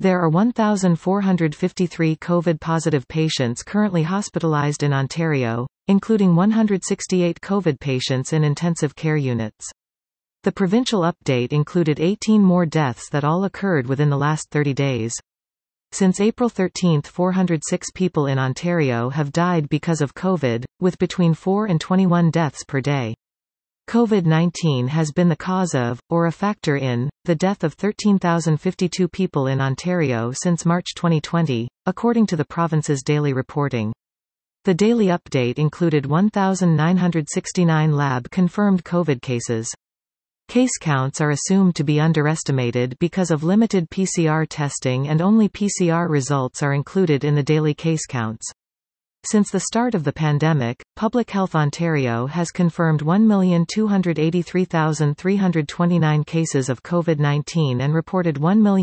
There are 1,453 COVID-positive patients currently hospitalized in Ontario, including 168 COVID patients in intensive care units. The provincial update included 18 more deaths that all occurred within the last 30 days. Since April 13, 406 people in Ontario have died because of COVID, with between 4 and 21 deaths per day. COVID-19 has been the cause of, or a factor in, the death of 13,052 people in Ontario since March 2020, according to the province's daily reporting. The daily update included 1,969 lab-confirmed COVID cases. Case counts are assumed to be underestimated because of limited PCR testing, and only PCR results are included in the daily case counts. Since the start of the pandemic, Public Health Ontario has confirmed 1,283,329 cases of COVID-19 and reported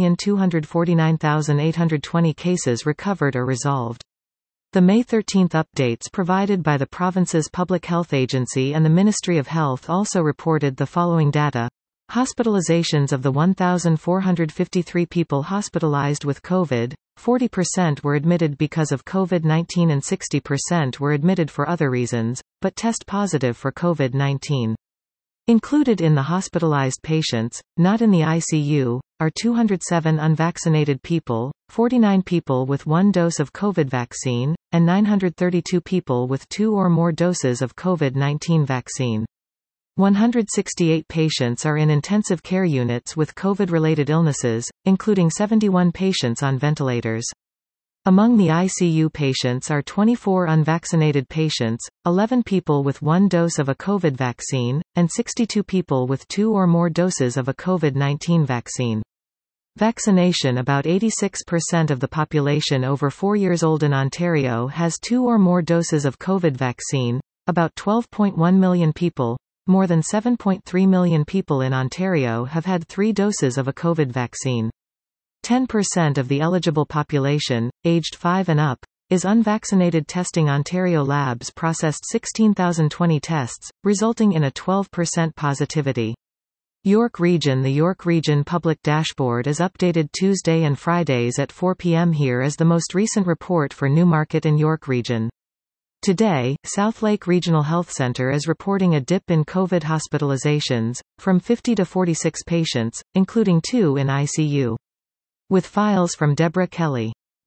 1,249,820 cases recovered or resolved. The May 13 updates provided by the province's Public Health Agency and the Ministry of Health also reported the following data. Hospitalizations of the 1,453 people hospitalized with COVID, 40% were admitted because of COVID-19 and 60% were admitted for other reasons, but test positive for COVID-19. Included in the hospitalized patients, not in the ICU, are 207 unvaccinated people, 49 people with one dose of COVID vaccine, and 932 people with 2 or more doses of COVID-19 vaccine. 168 patients are in intensive care units with COVID-related illnesses, including 71 patients on ventilators. Among the ICU patients are 24 unvaccinated patients, 11 people with one dose of a COVID vaccine, and 62 people with 2 or more doses of a COVID-19 vaccine. Vaccination. About 86% of the population over 4 years old in Ontario has 2 or more doses of COVID vaccine, about 12.1 million people. More than 7.3 million people in Ontario have had 3 doses of a COVID vaccine. 10% of the eligible population, aged 5 and up, is unvaccinated. Testing. Ontario labs processed 16,020 tests, resulting in a 12% positivity. York Region. The York Region Public Dashboard is updated Tuesday and Fridays at 4 p.m. Here is the most recent report for Newmarket and York Region. Today, Southlake Regional Health Centre is reporting a dip in COVID hospitalizations, from 50 to 46 patients, including 2 in ICU. With files from Deborah Kelly.